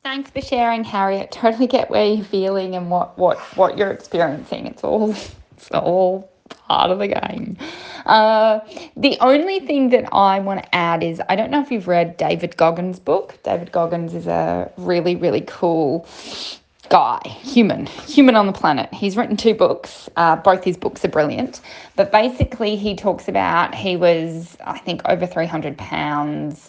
Thanks for sharing, Harriet. Totally get where you're feeling and what you're experiencing. It's all part of the game. The only thing that I want to add is I don't know if you've read David Goggins' book. David Goggins is a really, really cool guy, human on the planet. He's written two books. Both his books are brilliant. But basically, he talks about he was, I think, over 300 pounds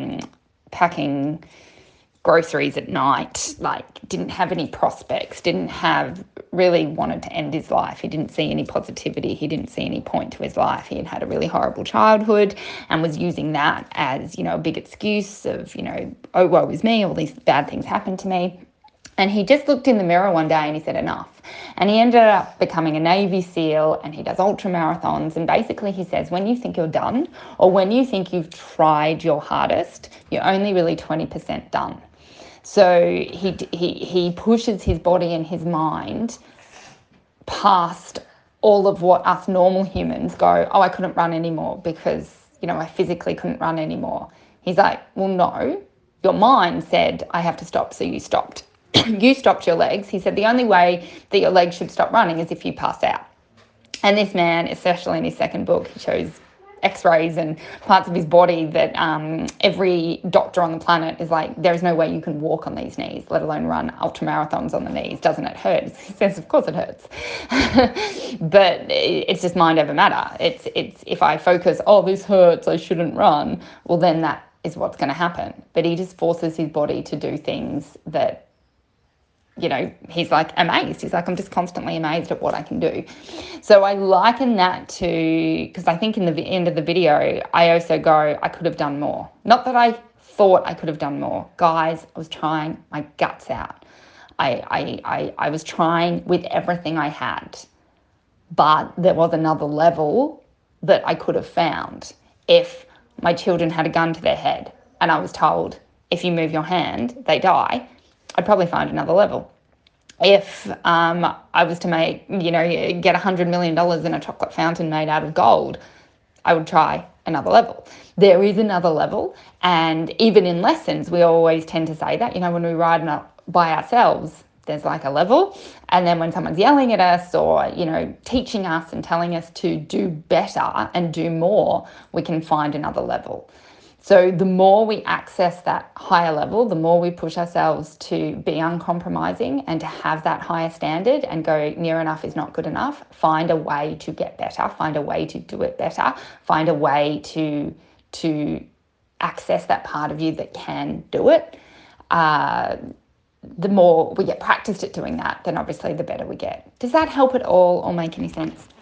packing groceries at night, like didn't have any prospects, didn't have really wanted to end his life. He didn't see any positivity. He didn't see any point to his life. He had had a really horrible childhood and was using that as, a big excuse of, oh, woe is me, all these bad things happened to me. And he just looked in the mirror one day and he said, enough. And he ended up becoming a Navy SEAL, and he does ultra marathons. And basically he says, when you think you're done, or when you think you've tried your hardest, you're only really 20% done. So he pushes his body and his mind past all of what us normal humans go, oh, I couldn't run anymore because, I physically couldn't run anymore. He's like, well, no, your mind said, I have to stop, so you stopped. You stopped your legs. He said the only way that your legs should stop running is if you pass out. And this man, especially in his second book, he shows x-rays and parts of his body that every doctor on the planet is like, there is no way you can walk on these knees, let alone run ultramarathons on the knees. Doesn't it hurt? He says, of course it hurts. But it's just mind over matter. It's if I focus, oh, this hurts, I shouldn't run, well, then that is what's going to happen. But he just forces his body to do things that, he's like amazed. He's like, I'm just constantly amazed at what I can do. So I liken that to, because I think in the end of the video, I also go, I could have done more. Not that I thought I could have done more. Guys, I was trying my guts out. I was trying with everything I had. But there was another level that I could have found if my children had a gun to their head and I was told, if you move your hand, they die. I'd probably find another level. If I was to make, get $100 million in a chocolate fountain made out of gold, I would try another level. There is another level. And even in lessons, we always tend to say that, when we ride by ourselves, there's like a level. And then when someone's yelling at us or, teaching us and telling us to do better and do more, we can find another level. So the more we access that higher level, the more we push ourselves to be uncompromising and to have that higher standard and go, near enough is not good enough. Find a way to get better, find a way to do it better, find a way to access that part of you that can do it. The more we get practiced at doing that, then obviously the better we get. Does that help at all or make any sense?